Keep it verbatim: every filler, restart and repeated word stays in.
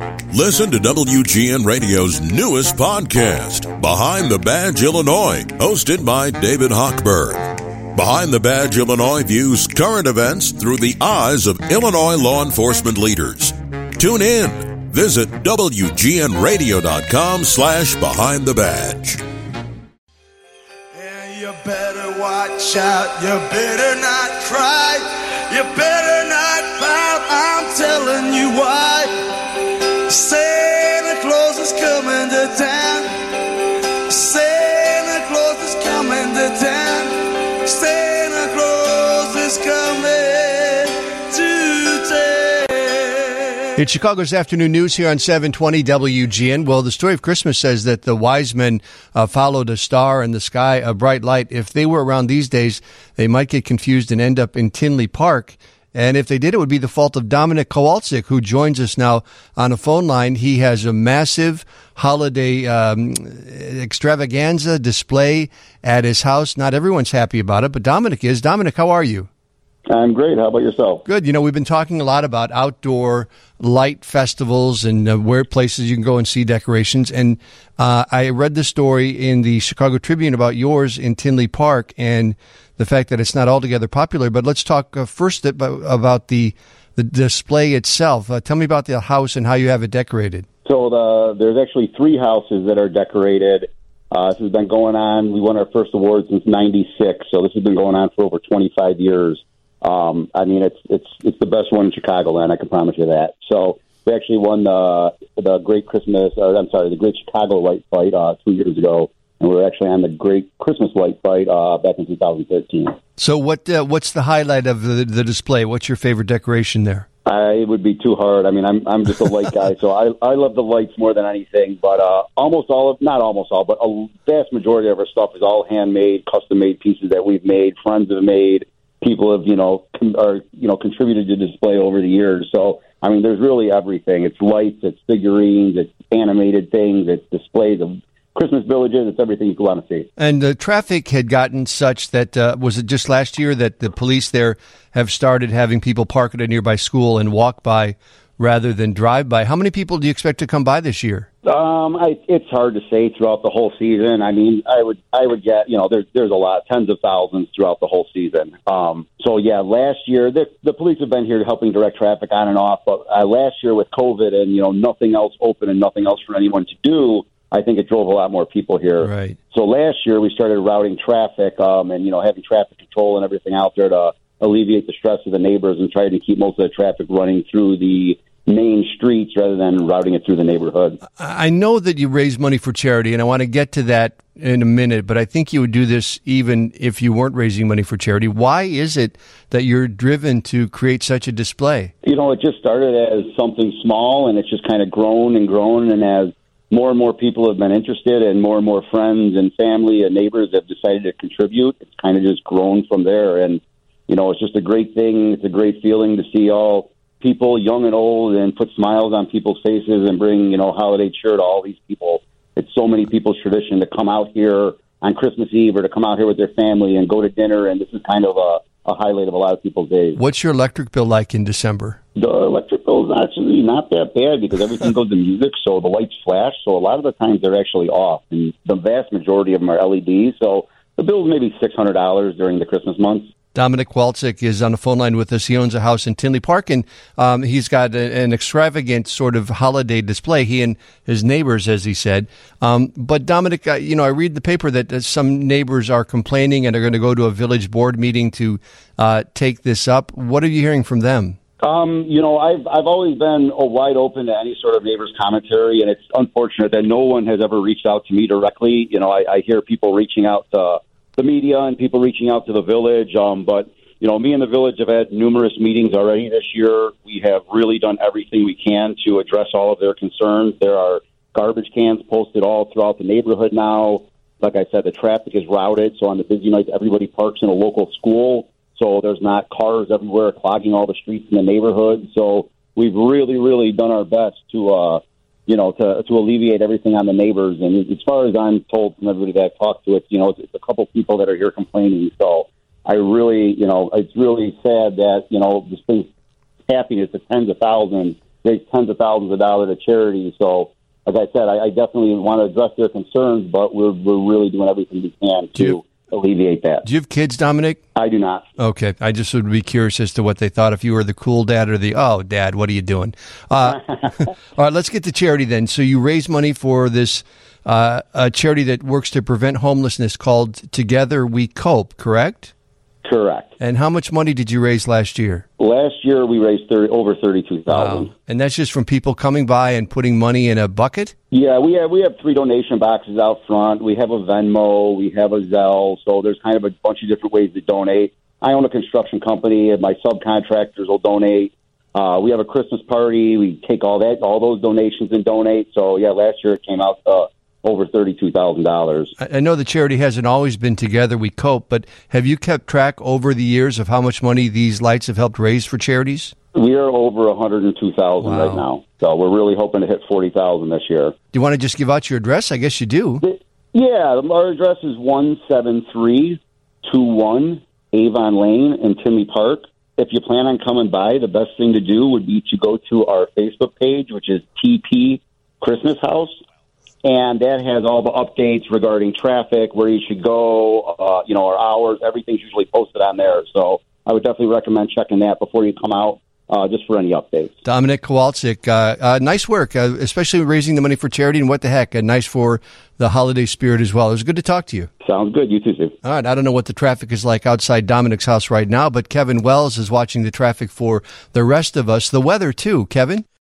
Listen to W G N Radio's newest podcast, Behind the Badge Illinois, hosted by David Hochberg. Behind the Badge Illinois views current events through the eyes of Illinois law enforcement leaders. Tune in. Visit W G N radio dot com slash behind the badge. Yeah, you better watch out. You better not cry. You better not pout. I'm telling you why. Santa Claus is coming to town. Santa Claus is coming to town. Santa Claus is coming to town. It's Chicago's afternoon news here on seven twenty W G N. Well, the story of Christmas says that the wise men uh, followed a star in the sky, a bright light. If they were around these days, they might get confused and end up in Tinley Park. And if they did, it would be the fault of Dominic Kowalczyk, who joins us now on a phone line. He has a massive holiday um, extravaganza display at his house. Not everyone's happy about it, but Dominic is. Dominic, how are you? I'm great. How about yourself? Good. You know, we've been talking a lot about outdoor light festivals and uh, where places you can go and see decorations. And uh, I read the story in the Chicago Tribune about yours in Tinley Park and the fact that it's not altogether popular. But let's talk uh, first about, about the the display itself. Uh, tell me about the house and how you have it decorated. So the, there's actually three houses that are decorated. Uh, this has been going on. We won our first award since ninety-six, so this has been going on for over twenty-five years. Um, I mean, it's it's it's the best one in Chicagoland, I can promise you that. So we actually won the the Great Christmas, or I'm sorry, the Great Chicago Light Fight uh, two years ago, and we were actually on the Great Christmas Light Fight uh, back in two thousand thirteen. So what uh, what's the highlight of the, the display? What's your favorite decoration there? I, it would be too hard. I mean, I'm I'm just a light guy, so I I love the lights more than anything. But uh, almost all of, not almost all, but a vast majority of our stuff is all handmade, custom-made pieces that we've made, friends have made. People have, you know, con- are, you know, contributed to display over the years. So, I mean, there's really everything. It's lights, it's figurines, it's animated things, it's displays of Christmas villages, it's everything you want to see. And the traffic had gotten such that, uh, was it just last year that the police there have started having people park at a nearby school and walk by rather than drive by? How many people do you expect to come by this year? Um, I, it's hard to say throughout the whole season. I mean, I would, I would get, you know, there's, there's a lot, tens of thousands throughout the whole season. Um, so yeah, last year, the, the police have been here helping direct traffic on and off, but uh, last year with COVID and, you know, nothing else open and nothing else for anyone to do, I think it drove a lot more people here. Right. So last year we started routing traffic, um, and, you know, having traffic control and everything out there to alleviate the stress of the neighbors and try to keep most of the traffic running through the main streets rather than routing it through the neighborhood. I know that you raise money for charity, and I want to get to that in a minute, but I think you would do this even if you weren't raising money for charity. Why is it that you're driven to create such a display? You know, it just started as something small, and it's just kind of grown and grown, and as more and more people have been interested and more and more friends and family and neighbors have decided to contribute, it's kind of just grown from there. And, you know, it's just a great thing. It's a great feeling to see all people, young and old, and put smiles on people's faces and bring, you know, holiday cheer to all these people. It's so many people's tradition to come out here on Christmas Eve or to come out here with their family and go to dinner, and this is kind of a, a highlight of a lot of people's days. What's your electric bill like in December? The electric bill is actually not that bad because everything goes to music, so the lights flash, so a lot of the times they're actually off, and the vast majority of them are L E Ds, so the bill's maybe six hundred dollars during the Christmas months. Dominic Kowalczyk is on the phone line with us. He owns a house in Tinley Park, and um, he's got a, an extravagant sort of holiday display, he and his neighbors, as he said. Um, but, Dominic, uh, you know, I read the paper that uh, some neighbors are complaining and are going to go to a village board meeting to uh, take this up. What are you hearing from them? Um, you know, I've I've always been uh, wide open to any sort of neighbor's commentary, and it's unfortunate that no one has ever reached out to me directly. You know, I, I hear people reaching out to the media and people reaching out to the village. Um, but, you know, me and the village have had numerous meetings already this year. We have really done everything we can to address all of their concerns. There are garbage cans posted all throughout the neighborhood now. Like I said, the traffic is routed. So on the busy nights, everybody parks in a local school. So there's not cars everywhere clogging all the streets in the neighborhood. So we've really, really done our best to, uh, you know, to to alleviate everything on the neighbors. And as far as I'm told from everybody that I've talked to, it's, you know, it's, it's a couple people that are here complaining. So I really, you know, it's really sad that, you know, this brings happiness to tens of thousands raised tens of thousands of dollars to charity. So, like I said, I, I definitely want to address their concerns, but we're we're really doing everything we can to you, alleviate that. Do you have kids, Dominic? I do not. Okay. I just would be curious as to what they thought, if you were the cool dad or the, oh, Dad, what are you doing? Uh, all right, let's get to charity then. So you raise money for this uh, a charity that works to prevent homelessness called Together We Cope, correct? Correct. And how much money did you raise last year? Last year, we raised thirty, over thirty-two thousand dollars. Wow. And that's just from people coming by and putting money in a bucket? Yeah, we have we have three donation boxes out front. We have a Venmo, we have a Zelle, so there's kind of a bunch of different ways to donate. I own a construction company, and my subcontractors will donate. Uh, we have a Christmas party. We take all that, all those donations and donate. So, yeah, last year it came out uh, over thirty-two thousand dollars. I know the charity hasn't always been Together We Cope, but have you kept track over the years of how much money these lights have helped raise for charities? We are over one hundred two thousand Wow. right now. So we're really hoping to hit forty thousand this year. Do you want to just give out your address? I guess you do. Yeah, our address is one seven three two one Avon Lane in Tinley Park. If you plan on coming by, the best thing to do would be to go to our Facebook page, which is T P Christmas House. And that has all the updates regarding traffic, where you should go, uh, you know, our hours. Everything's usually posted on there. So I would definitely recommend checking that before you come out, uh, just for any updates. Dominic Kowalczyk, uh, uh, nice work, uh, especially raising the money for charity. And what the heck, uh, nice for the holiday spirit as well. It was good to talk to you. Sounds good. You too, Steve. All right. I don't know what the traffic is like outside Dominic's house right now, but Kevin Wells is watching the traffic for the rest of us. The weather, too. Kevin?